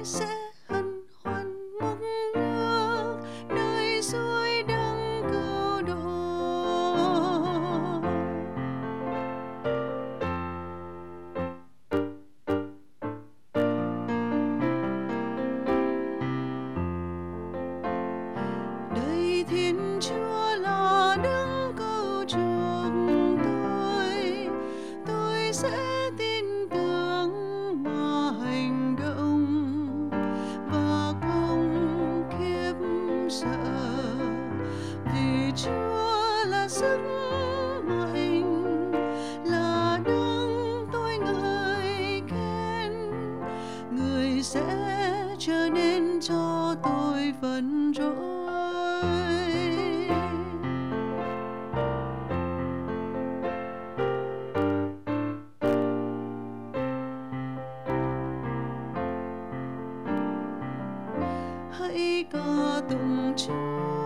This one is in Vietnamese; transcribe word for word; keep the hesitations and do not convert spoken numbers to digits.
sẽ hân hoan múc nước nơi suối đắng cứu độ. Đây Thiên Chúa là đấng cứu chuộc tôi, tôi sẽ tin tưởng mà hành động và không khiếp sợ, vì Chúa là sức mạnh, là đấng tôi ngợi khen. Người sẽ trở nên cho tôi phần trỗi. Hãy ca tụng Chúa.